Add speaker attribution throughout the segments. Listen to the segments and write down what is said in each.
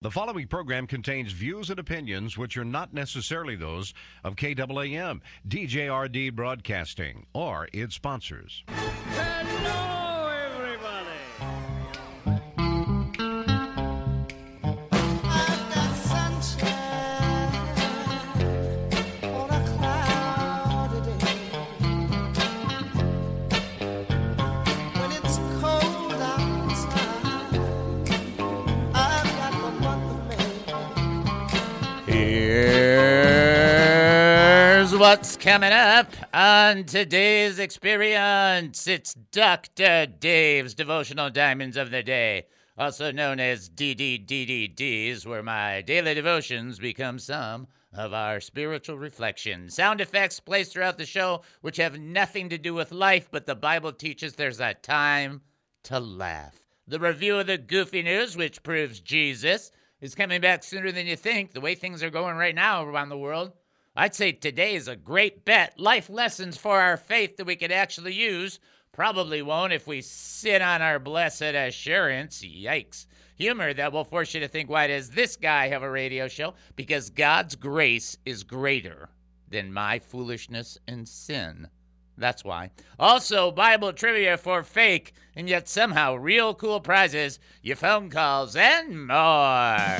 Speaker 1: The following program contains views and opinions which are not necessarily those of KAAM, DJRD Broadcasting, or its sponsors.
Speaker 2: Hello, everybody.
Speaker 3: I've got sunshine on a cloudy day. When it's cold outside, I've got the month of May.
Speaker 4: Here's what's coming up on today's experience. It's Dr. Dave's Devotional Diamonds of the Day, also known as DDDDDs, where my daily devotions become some of our spiritual reflections. Sound effects placed throughout the show which have nothing to do with life, but the Bible teaches there's a time to laugh. The review of the goofy news, which proves Jesus is coming back sooner than you think. The way things are going right now around the world, I'd say today is a great bet. Life lessons for our faith that we could actually use. Probably won't if we sit on our blessed assurance. Yikes. Humor that will force you to think, why does this guy have a radio show? Because God's grace is greater than my foolishness and sin. That's why. Also, Bible trivia for fake and yet somehow real cool prizes, your phone calls, and more.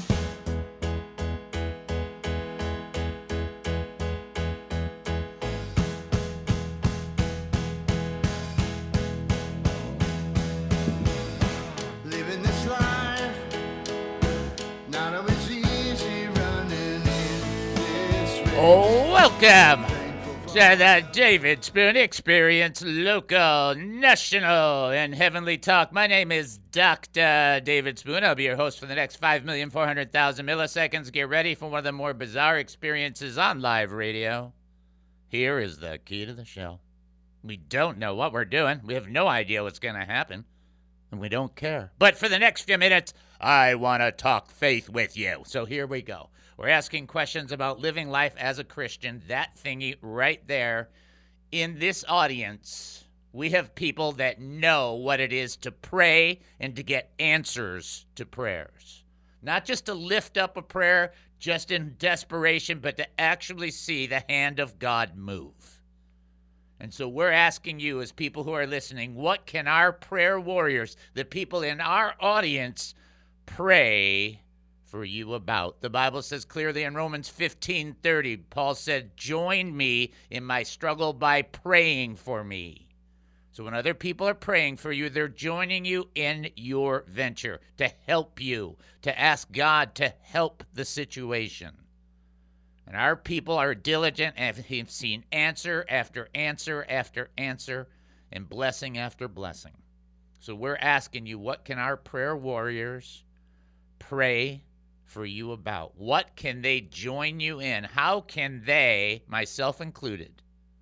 Speaker 3: Living this life, not always easy running in this race.
Speaker 4: Welcome to the David Spoon Experience, local, national, and heavenly talk. My name is Dr. David Spoon. I'll be your host for the next 5,400,000 milliseconds. Get ready for one of the more bizarre experiences on live radio. Here is the key to the show. We don't know what we're doing. We have no idea what's going to happen, and we don't care. But for the next few minutes, I want to talk faith with you. So here we go. We're asking questions about living life as a Christian, that thingy right there. In this audience, we have people that know what it is to pray and to get answers to prayers. Not just to lift up a prayer just in desperation, but to actually see the hand of God move. And so we're asking you as people who are listening, what can our prayer warriors, the people in our audience, pray for you about? The Bible says clearly in Romans 15:30, Paul said, join me in my struggle by praying for me. So when other people are praying for you, they're joining you in your venture to help you, to ask God to help the situation. And our people are diligent and have seen answer after answer after answer and blessing after blessing. So we're asking you, what can our prayer warriors pray for you about? What can they join you in? How can they, myself included,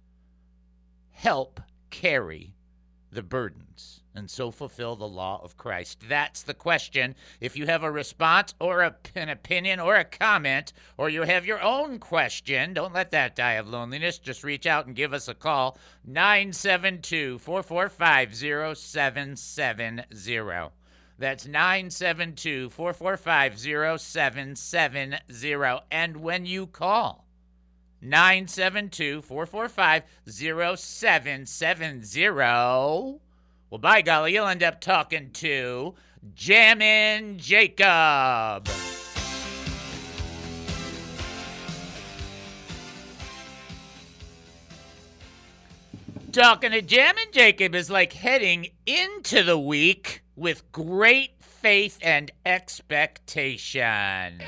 Speaker 4: help carry the burdens and so fulfill the law of Christ? That's the question. If you have a response or an opinion or a comment, or you have your own question, don't let that die of loneliness. Just reach out and give us a call, 972-445-0770. That's 972-445-0770. And when you call, 972-445-0770, well, by golly, you'll end up talking to Jammin' Jacob. Talking to Jammin' Jacob is like heading into the week with great faith and expectation.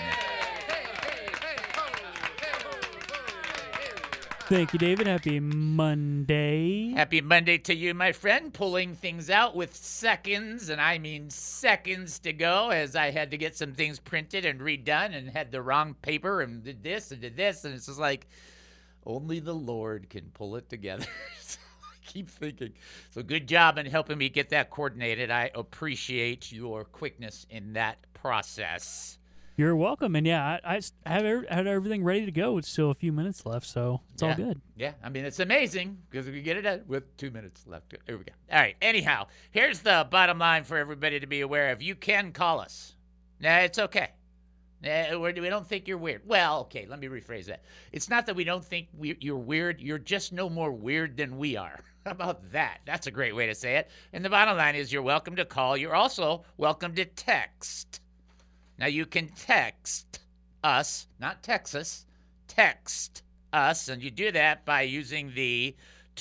Speaker 2: Thank you, David. Happy Monday.
Speaker 4: Happy Monday to you, my friend. Pulling things out with seconds, and I mean seconds to go, as I had to get some things printed and redone and had the wrong paper and did this, and it's just like, only the Lord can pull it together. So I keep thinking. So good job in helping me get that coordinated. I appreciate your quickness in that process.
Speaker 2: You're welcome. And yeah, I had everything ready to go. It's still a few minutes left, so it's all good.
Speaker 4: Yeah, I mean, it's amazing because we get it done with 2 minutes left. Here we go. All right, anyhow, here's the bottom line for everybody to be aware of. You can call us. Now, it's okay. We don't think you're weird. Well, okay, let me rephrase that. It's not that we don't think you're weird. You're just no more weird than we are. How about that? That's a great way to say it. And the bottom line is you're welcome to call. You're also welcome to text. Now, you can text us, not Texas, text us, and you do that by using the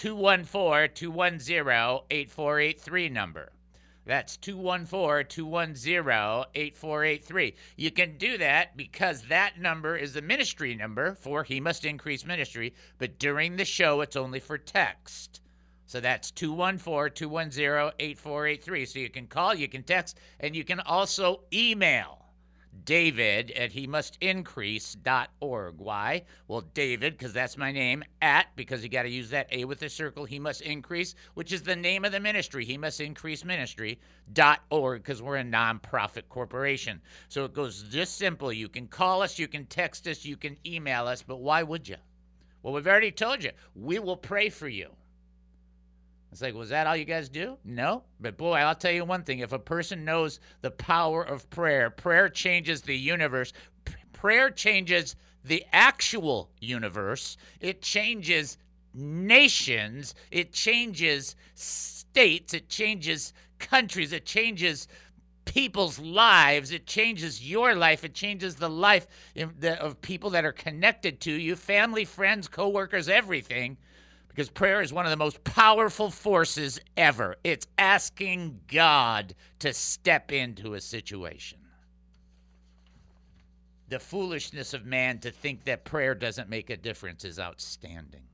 Speaker 4: 214-210-8483 number. That's 214-210-8483. You can do that because that number is the ministry number for He Must Increase Ministry, but during the show, it's only for text. So that's 214-210-8483. So you can call, you can text, and you can also email David at hemustincrease.org. Why? Well, David, because that's my name, because you got to use that A with a circle, He Must Increase, which is the name of the ministry, He Must Increase Ministry.org, because we're a nonprofit corporation. So it goes this simple. You can call us, you can text us, you can email us, but why would you? Well, we've already told you. We will pray for you. It's like, was that all you guys do? No. But boy, I'll tell you one thing. If a person knows the power of prayer, prayer changes the universe. Prayer changes the actual universe. It changes nations. It changes states. It changes countries. It changes people's lives. It changes your life. It changes the life of people that are connected to you, family, friends, coworkers, everything. Because prayer is one of the most powerful forces ever. It's asking God to step into a situation. The foolishness of man to think that prayer doesn't make a difference is outstanding.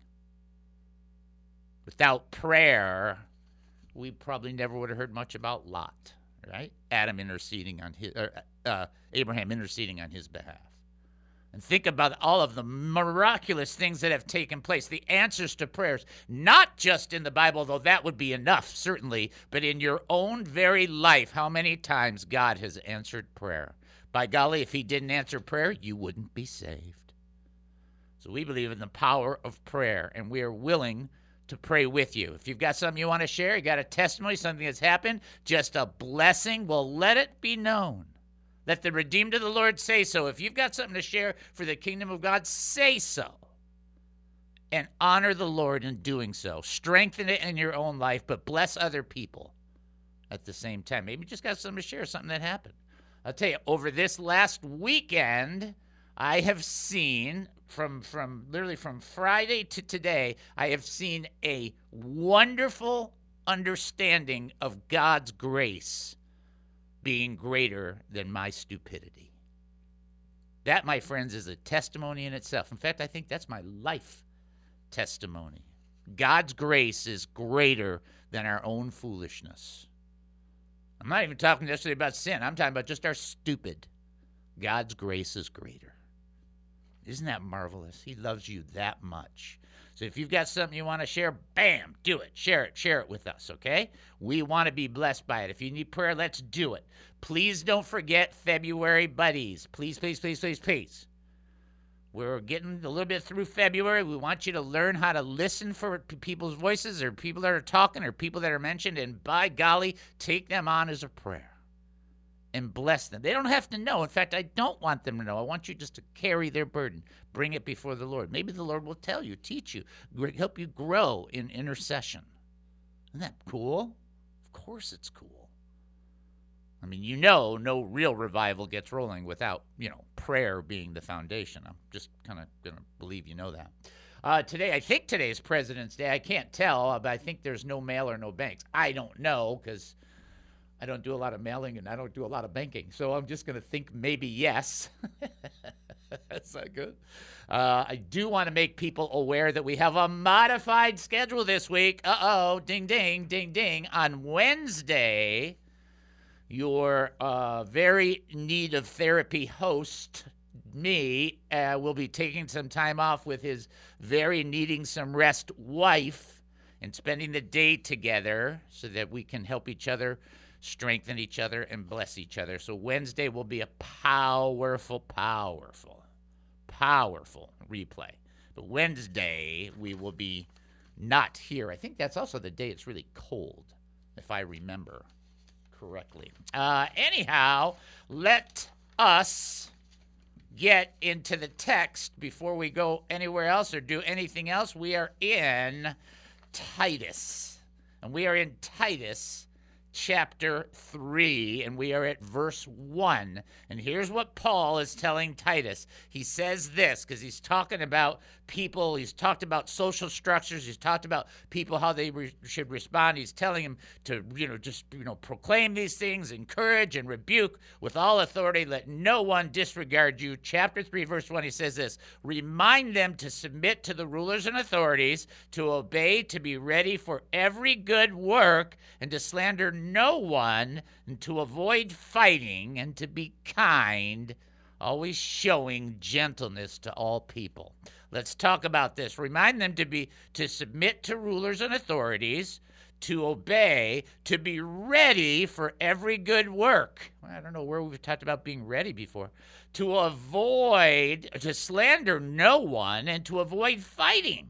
Speaker 4: Without prayer, we probably never would have heard much about Lot, right? Abraham interceding on his behalf. And think about all of the miraculous things that have taken place, the answers to prayers, not just in the Bible, though that would be enough, certainly, but in your own very life, how many times God has answered prayer. By golly, if He didn't answer prayer, you wouldn't be saved. So we believe in the power of prayer, and we are willing to pray with you. If you've got something you want to share, you got a testimony, something that's happened, just a blessing, well, let it be known. Let the redeemed of the Lord say so. If you've got something to share for the kingdom of God, say so. And honor the Lord in doing so. Strengthen it in your own life, but bless other people at the same time. Maybe you just got something to share, something that happened. I'll tell you, over this last weekend, I have seen, from Friday to today, I have seen a wonderful understanding of God's grace being greater than my stupidity. That, my friends, is a testimony in itself. In fact, I think that's my life testimony. God's grace is greater than our own foolishness. I'm not even talking necessarily about sin. I'm talking about just our stupid. God's grace is greater. Isn't that marvelous? He loves you that much. So if you've got something you want to share, bam, do it. Share it with us, okay? We want to be blessed by it. If you need prayer, let's do it. Please don't forget February buddies. Please, please, please, please, please. We're getting a little bit through February. We want you to learn how to listen for people's voices or people that are talking or people that are mentioned, and by golly, take them on as a prayer and bless them. They don't have to know. In fact, I don't want them to know. I want you just to carry their burden. Bring it before the Lord. Maybe the Lord will tell you, teach you, help you grow in intercession. Isn't that cool? Of course it's cool. I mean, no real revival gets rolling without, prayer being the foundation. I'm just kind of going to believe you know that. Today, I think today is President's Day. I can't tell, but I think there's no mail or no banks. I don't know because I don't do a lot of mailing and I don't do a lot of banking. So I'm just going to think maybe yes. That's not good. I do want to make people aware that we have a modified schedule this week. Uh-oh, ding, ding, ding, ding. On Wednesday, your very need of therapy host, me, will be taking some time off with his very needing some rest wife and spending the day together so that we can help each other, strengthen each other, and bless each other. So Wednesday will be a powerful replay. But Wednesday, we will be not here. I think that's also the day it's really cold, if I remember correctly. Anyhow, let us get into the text, before we go anywhere else or do anything else, we are in Titus. And we are in Titus chapter 3, and we are at verse 1. And here's what Paul is telling Titus. He says this because he's talking about people. He's talked about social structures. He's talked about people, how they should respond. He's telling him to, proclaim these things, encourage and rebuke with all authority. Let no one disregard you. Chapter 3, verse 1, he says this: remind them to submit to the rulers and authorities, to obey, to be ready for every good work, and to slander no one, and to avoid fighting, and to be kind, always showing gentleness to all people. Let's talk about this. Remind them to submit to rulers and authorities, to obey, to be ready for every good work. Well, I don't know where we've talked about being ready before. To avoid, to slander no one, and to avoid fighting.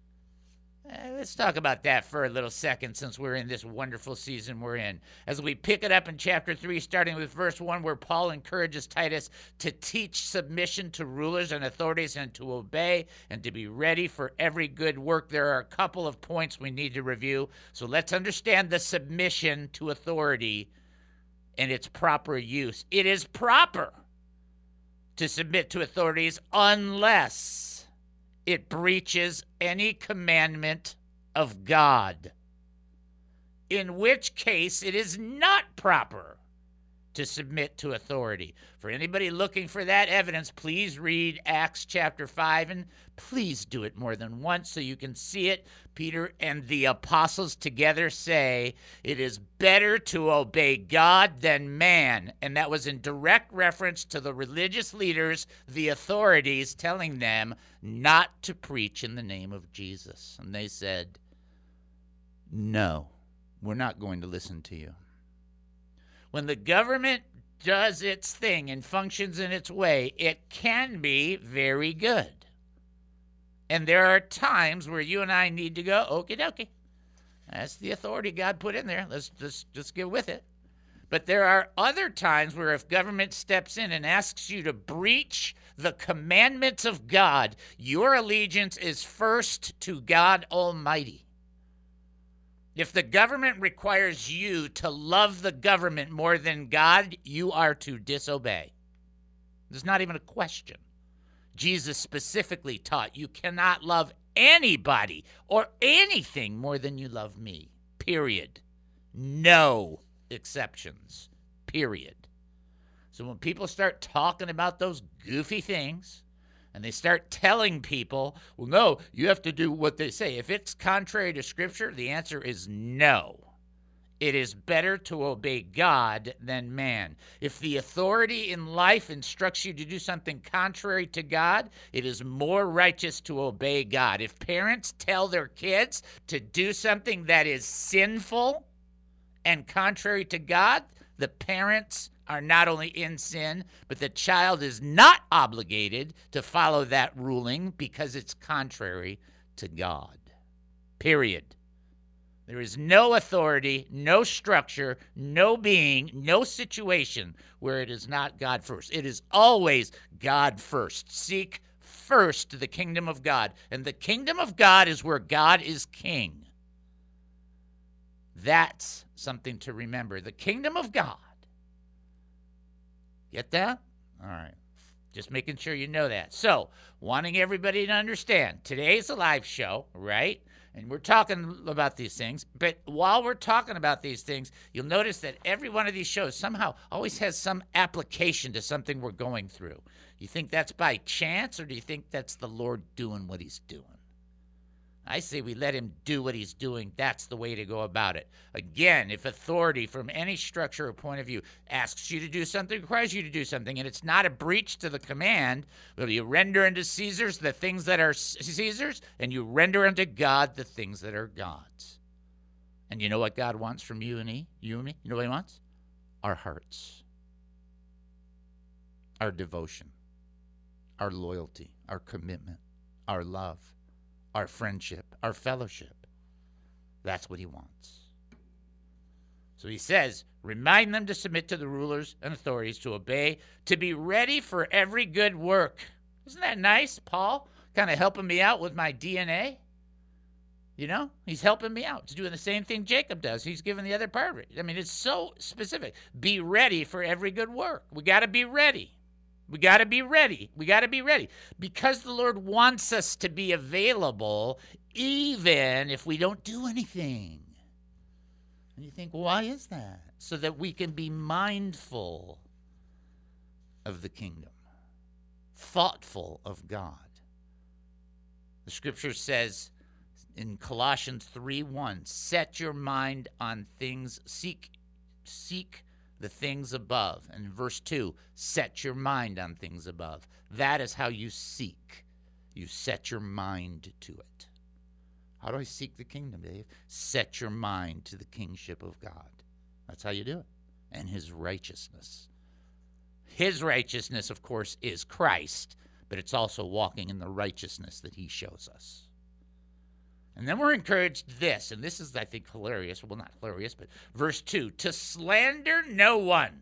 Speaker 4: Let's talk about that for a little second, since we're in this wonderful season we're in. As we pick it up in chapter 3, starting with verse 1, where Paul encourages Titus to teach submission to rulers and authorities, and to obey, and to be ready for every good work. There are a couple of points we need to review. So let's understand the submission to authority and its proper use. It is proper to submit to authorities unless it breaches any commandment of God, in which case it is not proper to submit to authority. For anybody looking for that evidence, please read Acts chapter 5, and please do it more than once so you can see it. Peter and the apostles together say, it is better to obey God than man. And that was in direct reference to the religious leaders, the authorities, telling them not to preach in the name of Jesus. And they said, no, we're not going to listen to you. When the government does its thing and functions in its way, it can be very good. And there are times where you and I need to go, okie dokie. That's the authority God put in there. Let's just get with it. But there are other times where if government steps in and asks you to breach the commandments of God, your allegiance is first to God Almighty. If the government requires you to love the government more than God, you are to disobey. There's not even a question. Jesus specifically taught you cannot love anybody or anything more than you love me, period. No exceptions, period. So when people start talking about those goofy things, and they start telling people, well, no, you have to do what they say. If it's contrary to Scripture, the answer is no. It is better to obey God than man. If the authority in life instructs you to do something contrary to God, it is more righteous to obey God. If parents tell their kids to do something that is sinful and contrary to God, the parents are not only in sin, but the child is not obligated to follow that ruling because it's contrary to God. Period. There is no authority, no structure, no being, no situation where it is not God first. It is always God first. Seek first the kingdom of God. And the kingdom of God is where God is king. That's something to remember. The kingdom of God. Get that? All right. Just making sure you know that. So, wanting everybody to understand, today's a live show, right? And we're talking about these things. But while we're talking about these things, you'll notice that every one of these shows somehow always has some application to something we're going through. You think that's by chance, or do you think that's the Lord doing what he's doing? I say we let him do what he's doing. That's the way to go about it. Again, if authority from any structure or point of view asks you to do something, requires you to do something, and it's not a breach to the command, will you render unto Caesar's the things that are Caesar's, and you render unto God the things that are God's. And you know what God wants from you and me? You know what he wants? Our hearts. Our devotion. Our loyalty. Our commitment. Our love. Our friendship, our fellowship. That's what he wants. So he says, remind them to submit to the rulers and authorities, to obey, to be ready for every good work. Isn't that nice, Paul? Kind of helping me out with my DNA. You know, he's helping me out. He's doing the same thing Jacob does. He's giving the other part of it. I mean, it's so specific. Be ready for every good work. We got to be ready. We got to be ready. We got to be ready. Because the Lord wants us to be available even if we don't do anything. And you think, why is that? So that we can be mindful of the kingdom, thoughtful of God. The scripture says in Colossians 3:1, set your mind on things, seek the things above. And verse 2, set your mind on things above. That is how you seek. You set your mind to it. How do I seek the kingdom, Dave? Set your mind to the kingship of God. That's how you do it. And his righteousness. His righteousness, of course, is Christ, but it's also walking in the righteousness that he shows us. And then we're encouraged this, and this is, I think, hilarious. Well, not hilarious, but verse 2, to slander no one,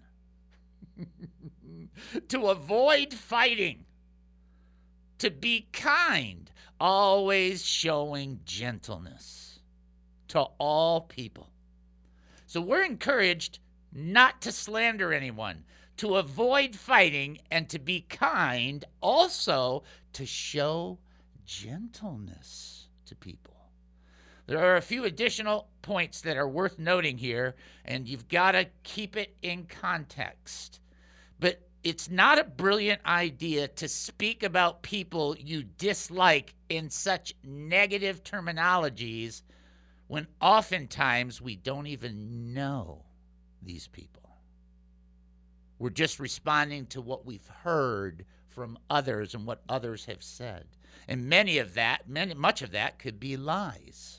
Speaker 4: to avoid fighting, to be kind, always showing gentleness to all people. So we're encouraged not to slander anyone, to avoid fighting, and to be kind, also to show gentleness to people. There are a few additional points that are worth noting here, and you've got to keep it in context. But it's not a brilliant idea to speak about people you dislike in such negative terminologies when oftentimes we don't even know these people. We're just responding to what we've heard from others and what others have said. And much of that could be lies.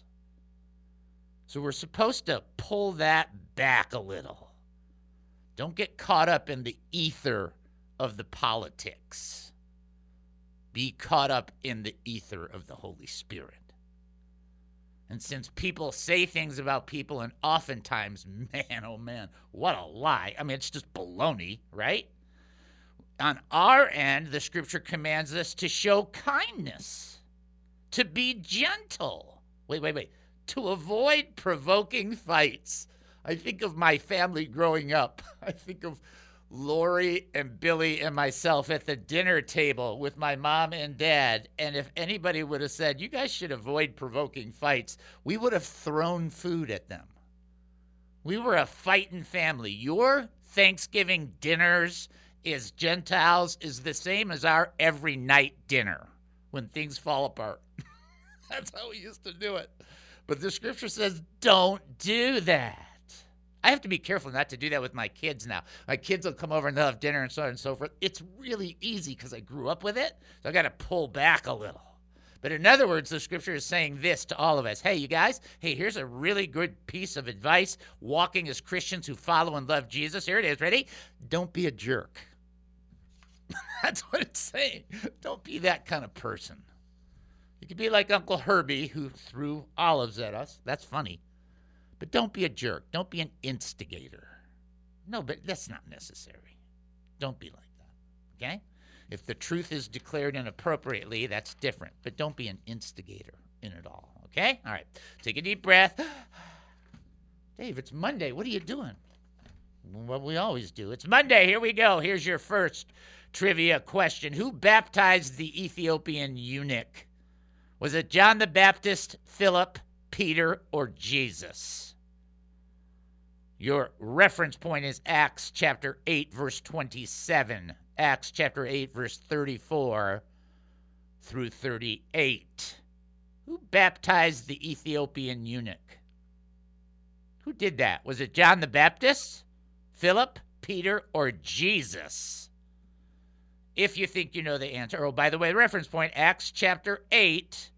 Speaker 4: So we're supposed to pull that back a little. Don't get caught up in the ether of the politics. Be caught up in the ether of the Holy Spirit. And since people say things about people, and oftentimes, man, oh man, what a lie. I mean, it's just baloney, right? On our end, the scripture commands us to show kindness, to be gentle. Wait. To avoid provoking fights. I think of my family growing up. I think of Lori and Billy and myself at the dinner table with my mom and dad. And if anybody would have said, you guys should avoid provoking fights, we would have thrown food at them. We were a fighting family. Your Thanksgiving dinners as Gentiles is the same as our every night dinner when things fall apart. That's how we used to do it. But the scripture says, don't do that. I have to be careful not to do that with my kids now. My kids will come over and they'll have dinner and so on and so forth. It's really easy because I grew up with it, so I got to pull back a little. But in other words, the scripture is saying this to all of us. Hey, you guys, here's a really good piece of advice. Walking as Christians who follow and love Jesus. Here it is. Ready? Don't be a jerk. That's what it's saying. Don't be that kind of person. You could be like Uncle Herbie who threw olives at us. That's funny. But don't be a jerk. Don't be an instigator. No, but that's not necessary. Don't be like that, okay? If the truth is declared inappropriately, that's different. But don't be an instigator in it all, okay? All right, take a deep breath. Dave, it's Monday. What are you doing? What we always do. It's Monday. Here we go. Here's your first trivia question. Who baptized the Ethiopian eunuch? Was it John the Baptist, Philip, Peter, or Jesus? Your reference point is Acts chapter 8, verse 27. Acts chapter 8, verse 34 through 38. Who baptized the Ethiopian eunuch? Who did that? Was it John the Baptist, Philip, Peter, or Jesus? If you think you know the answer. Oh, by the way, reference point, Acts chapter 8,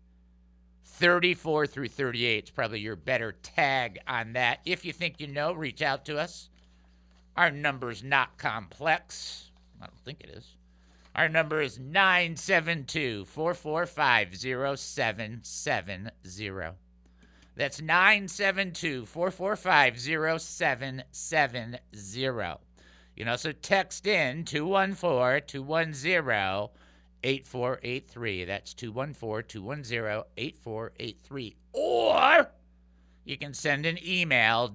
Speaker 4: 34 through 38. It's probably your better tag on that. If you think you know, reach out to us. Our number is not complex. I don't think it is. Our number is 972-445-0770. That's 972-445-0770. You can also text in 214-210-8483. That's 214-210-8483. Or you can send an email,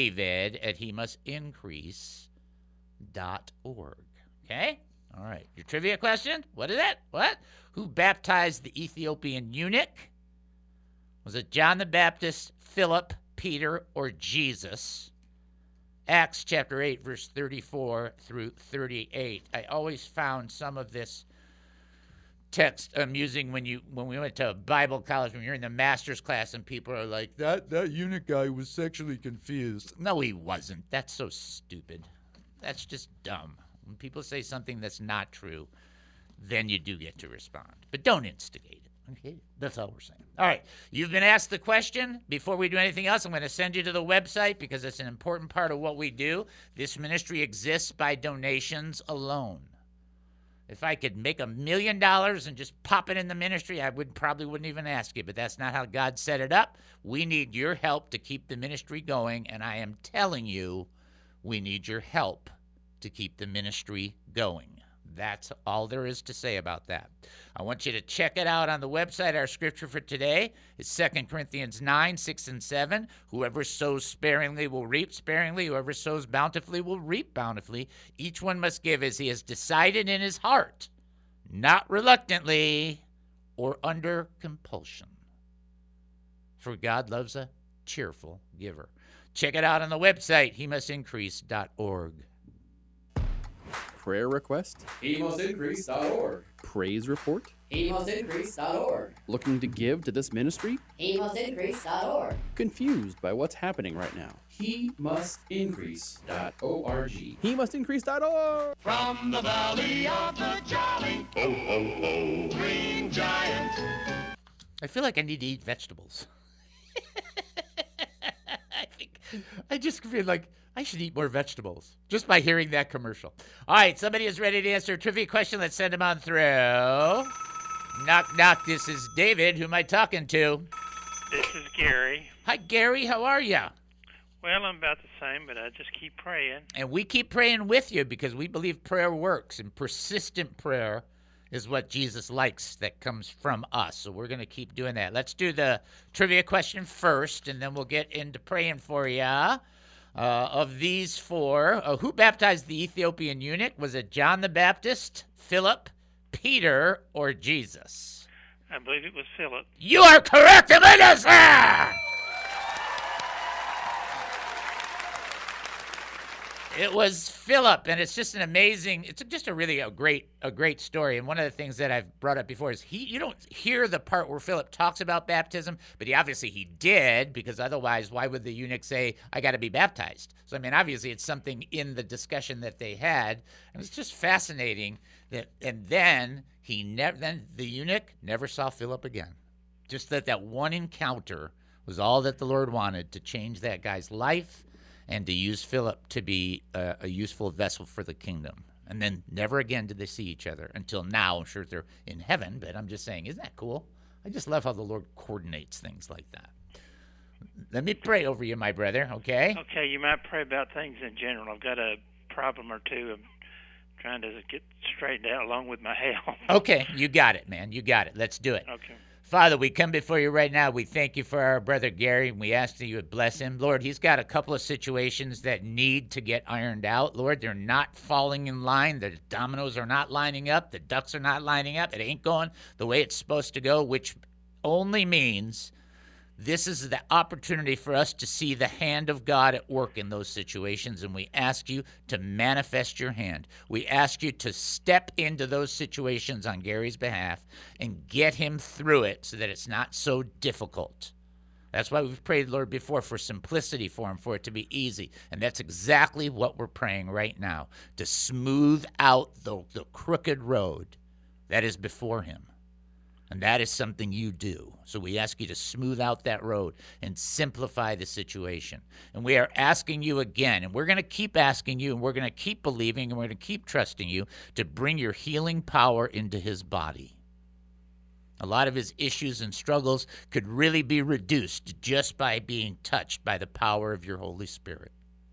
Speaker 4: david@hemustincrease.org. Okay? All right. Your trivia question? What is it? What? Who baptized the Ethiopian eunuch? Was it John the Baptist, Philip, Peter, or Jesus? Acts chapter 8, verse 34 through 38. I always found some of this text amusing when we went to Bible college, when you're in the master's class and people are like, that eunuch guy was sexually confused. No, he wasn't. That's so stupid. That's just dumb. When people say something that's not true, then you do get to respond. But don't instigate it. Okay? That's all we're saying. All right. You've been asked the question. Before we do anything else, I'm going to send you to the website because it's an important part of what we do. This ministry exists by donations alone. If I could make $1 million and just pop it in the ministry, I probably wouldn't even ask you, but that's not how God set it up. We need your help to keep the ministry going, and I am telling you, we need your help to keep the ministry going. That's all there is to say about that. I want you to check it out on the website. Our scripture for today is 2 Corinthians 9, 6, and 7. Whoever sows sparingly will reap sparingly. Whoever sows bountifully will reap bountifully. Each one must give as he has decided in his heart, not reluctantly or under compulsion. For God loves a cheerful giver. Check it out on the website, hemustincrease.org.
Speaker 5: Prayer request?
Speaker 6: HeMustIncrease.org.
Speaker 5: Praise report?
Speaker 6: HeMustIncrease.org.
Speaker 5: Looking to give to this ministry?
Speaker 6: HeMustIncrease.org.
Speaker 5: Confused by what's happening right now?
Speaker 6: HeMustIncrease.org.
Speaker 5: HeMustIncrease.org.
Speaker 3: From the valley of the jolly, ho, ho, ho, green giant.
Speaker 4: I feel like I need to eat vegetables. I just feel like I should eat more vegetables just by hearing that commercial. All right, somebody is ready to answer a trivia question. Let's send them on through. Knock, knock. This is David. Who am I talking to?
Speaker 7: This is Gary.
Speaker 4: Hi, Gary. How are you?
Speaker 7: Well, I'm about the same, but I just keep praying.
Speaker 4: And we keep praying with you because we believe prayer works, and persistent prayer is what Jesus likes that comes from us. So we're going to keep doing that. Let's do the trivia question first, and then we'll get into praying for you. Of these four, who baptized the Ethiopian eunuch? Was it John the Baptist, Philip, Peter, or Jesus?
Speaker 7: I believe it was Philip.
Speaker 4: You are correct, Minister! It was Philip, and it's just an amazing, it's just a really a great story. And one of the things that I've brought up before is you don't hear the part where Philip talks about baptism, but he did, because otherwise why would the eunuch say, I got to be baptized? So, I mean, obviously it's something in the discussion that they had, and it's just fascinating that, and then the eunuch never saw Philip again. Just that one encounter was all that the Lord wanted to change that guy's life and to use Philip to be a useful vessel for the kingdom. And then never again did they see each other until now. I'm sure they're in heaven, but I'm just saying, isn't that cool? I just love how the Lord coordinates things like that. Let me pray over you, my brother, okay?
Speaker 7: Okay, you might pray about things in general. I've got a problem or two I'm trying to get straightened out along with my health.
Speaker 4: Okay, you got it, man. You got it. Let's do it.
Speaker 7: Okay.
Speaker 4: Father, we come before you right now. We thank you for our brother Gary, and we ask that you would bless him. Lord, he's got a couple of situations that need to get ironed out. Lord, they're not falling in line. The dominoes are not lining up. The ducks are not lining up. It ain't going the way it's supposed to go, which only means this is the opportunity for us to see the hand of God at work in those situations, and we ask you to manifest your hand. We ask you to step into those situations on Gary's behalf and get him through it so that it's not so difficult. That's why we've prayed, Lord, before for simplicity for him, for it to be easy. And that's exactly what we're praying right now, to smooth out the crooked road that is before him. And that is something you do. So we ask you to smooth out that road and simplify the situation. And we are asking you again, and we're going to keep asking you, and we're going to keep believing, and we're going to keep trusting you to bring your healing power into his body. A lot of his issues and struggles could really be reduced just by being touched by the power of your Holy Spirit.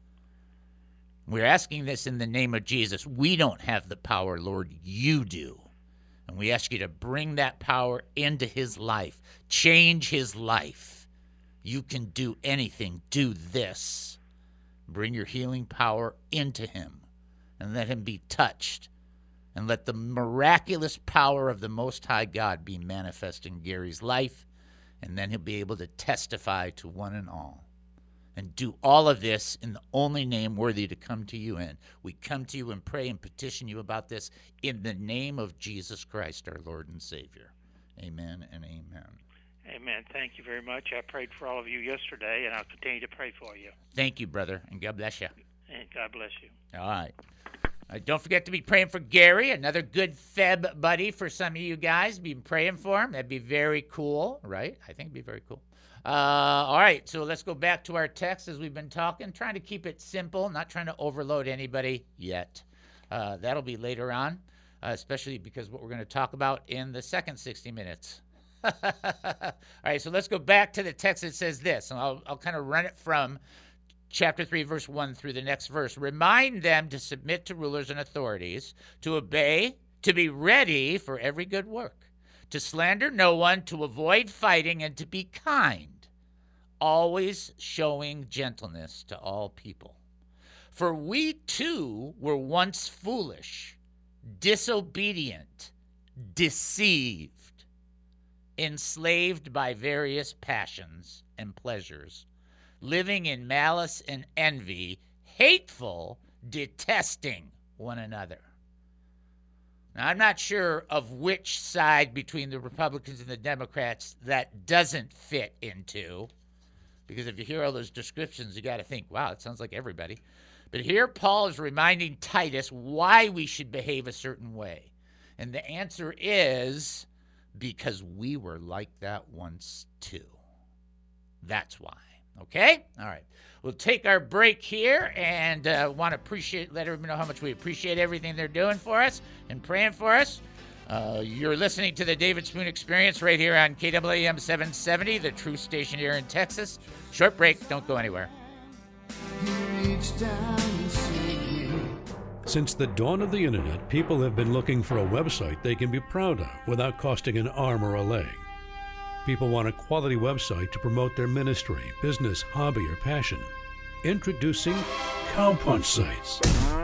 Speaker 4: We're asking this in the name of Jesus. We don't have the power, Lord. You do. And we ask you to bring that power into his life. Change his life. You can do anything. Do this. Bring your healing power into him and let him be touched. And let the miraculous power of the Most High God be manifest in Gary's life. And then he'll be able to testify to one and all. And do all of this in the only name worthy to come to you in. We come to you and pray and petition you about this in the name of Jesus Christ, our Lord and Savior. Amen and amen.
Speaker 7: Amen. Thank you very much. I prayed for all of you yesterday, and I'll continue to pray for you.
Speaker 4: Thank you, brother, and God bless you.
Speaker 7: And God bless you.
Speaker 4: All right. Don't forget to be praying for Gary, another good Feb buddy for some of you guys. Be praying for him. That'd be very cool, right? I think it'd be very cool. All right, so let's go back to our text as we've been talking, trying to keep it simple, not trying to overload anybody yet. That'll be later on, especially because what we're going to talk about in the second 60 minutes. All right, so let's go back to the text. It says this, and I'll kind of run it from chapter 3, verse 1 through the next verse. Remind them to submit to rulers and authorities, to obey, to be ready for every good work, to slander no one, to avoid fighting, and to be kind, always showing gentleness to all people. For we too were once foolish, disobedient, deceived, enslaved by various passions and pleasures, living in malice and envy, hateful, detesting one another. Now, I'm not sure of which side between the Republicans and the Democrats that doesn't fit into, because if you hear all those descriptions, you got to think, wow, it sounds like everybody. But here Paul is reminding Titus why we should behave a certain way. And the answer is because we were like that once too. That's why. Okay? All right. We'll take our break here and want to let everyone know how much we appreciate everything they're doing for us and praying for us. You're listening to the David Spoon Experience right here on KAAM 770, the Truth Station here in Texas. Short break. Don't go anywhere.
Speaker 8: Since the dawn of the internet, people have been looking for a website they can be proud of without costing an arm or a leg. People want a quality website to promote their ministry, business, hobby, or passion. Introducing Cowpunch Sites.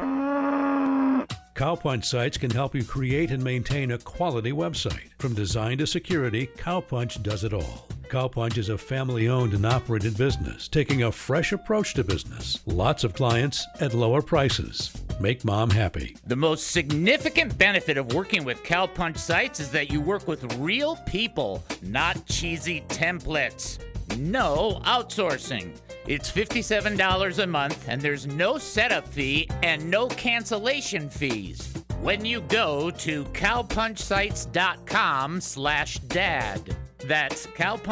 Speaker 8: Cowpunch Sites can help you create and maintain a quality website. From design to security, Cowpunch does it all. Cowpunch is a family-owned and operated business, taking a fresh approach to business. Lots of clients at lower prices. Make mom happy.
Speaker 4: The most significant benefit of working with Cowpunch Sites is that you work with real people, not cheesy templates. No outsourcing. It's $57 a month, and there's no setup fee and no cancellation fees when you go to cowpunchsites.com/dad. That's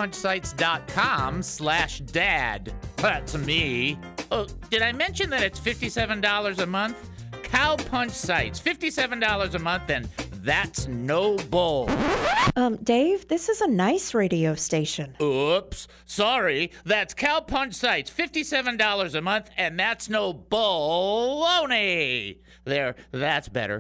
Speaker 4: cowpunchsites.com/dad. That's me. Oh, did I mention that it's $57 a month? Cowpunch Sites, $57 a month, and that's no bull.
Speaker 9: Dave, this is a nice radio station.
Speaker 4: Oops, sorry. That's Cowpunch Sites, $57 a month, and that's no baloney. There, that's better.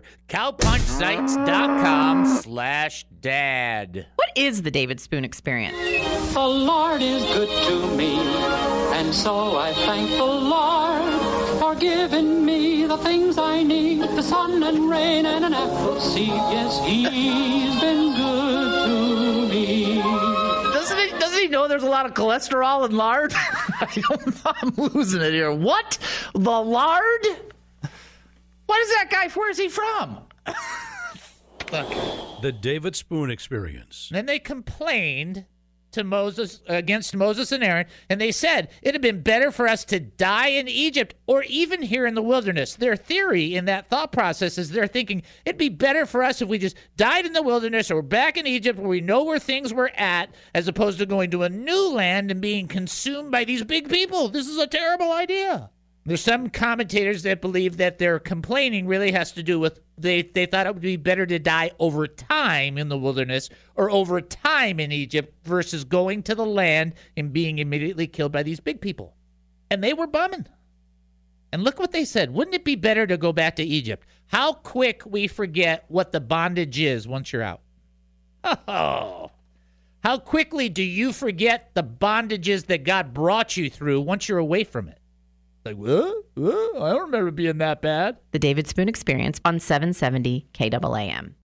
Speaker 4: Cowpunchsites.com/dad.
Speaker 10: What is the David Spoon Experience?
Speaker 3: The Lord is good to me, and so I thank the Lord for giving me the things I need, the sun and rain and an apple seed. Yes, He's been good to me.
Speaker 11: Doesn't he know there's a lot of cholesterol in lard? I'm losing it here. What? The lard? What is that guy? Where is he from?
Speaker 4: Look.
Speaker 8: The David Spoon Experience.
Speaker 4: Then they complained to Moses against Moses and Aaron, and they said it'd have been better for us to die in Egypt or even here in the wilderness. Their theory in that thought process is they're thinking it'd be better for us if we just died in the wilderness or back in Egypt where we know where things were at, as opposed to going to a new land and being consumed by these big people. This is a terrible idea. There's some commentators that believe that their complaining really has to do with they thought it would be better to die over time in the wilderness or over time in Egypt versus going to the land and being immediately killed by these big people. And they were bumming. And look what they said. Wouldn't it be better to go back to Egypt? How quick we forget what the bondage is once you're out. Oh. How quickly do you forget the bondages that God brought you through once you're away from it? Like, what? I don't remember being that bad.
Speaker 10: The David Spoon Experience on 770 KAAM.